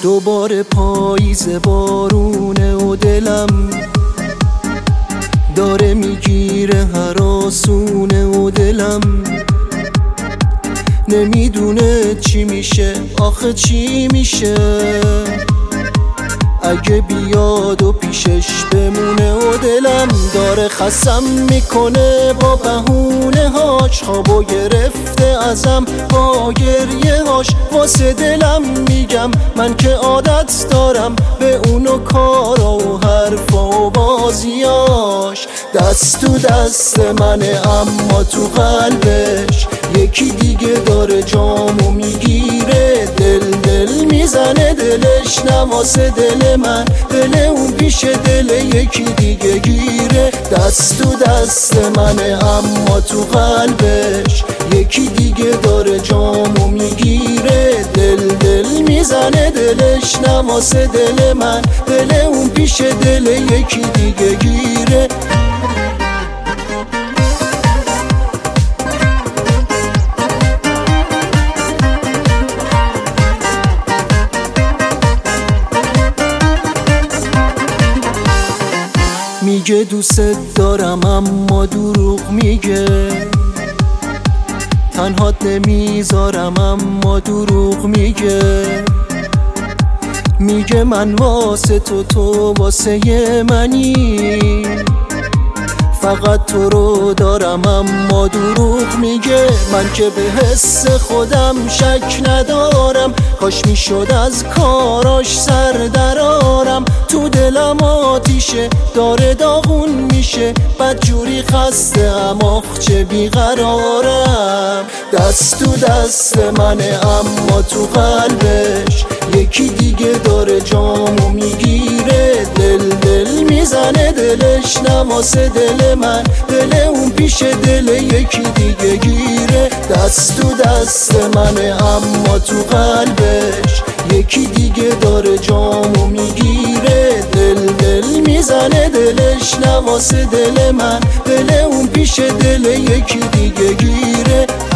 دوباره پاییز بارونه و دلم داره میگیره هراسونه و دلم نمیدونه چی میشه، آخه چی میشه اگه بیاد و پیشش بمونه و دلم داره خسم میکنه با بهونه هاش، خوابو گرفته ازم با گریه هاش. واسه دلم میگم من که عادت دارم به اونو کارا و حرفا و بازیاش. دست تو دست منه اما تو قلبش یکی دیگه داره جامو میگیره. دل میزنه دلش نواسه دل من، دل اون پیش دل یکی دیگه گیره. دست تو دست منه اما تو قلبش یکی دیگه داره جامو میگیره. دل میزنه دلش نواسه دل من، دل اون پیش دل یکی دیگه گیره. میگه دوست دارم اما دروغ میگه، تنهات نمیذارم اما دروغ میگه. میگه من واسه تو واسه منی، فقط تو رو دارم اما دروغ میگه. من که به حس خودم شک ندارم، کاش میشد از کاراش سر درارم. تو دلم آتیشه داره داغون میشه، بدجوری خسته اما چه بیقرارم. دست تو دست منه اما تو قلبش یکی دیگه داره جامو میگیره. دل میزنه دلش نواسه دل من، دل اون پیش دل یکی دیگه گیره. دست تو دست منه اما تو قلبش یکی دیگه داره جامو میگیره. دل میزنه دلش نواسه دل من، دل اون پیش دل یکی دیگه گیره.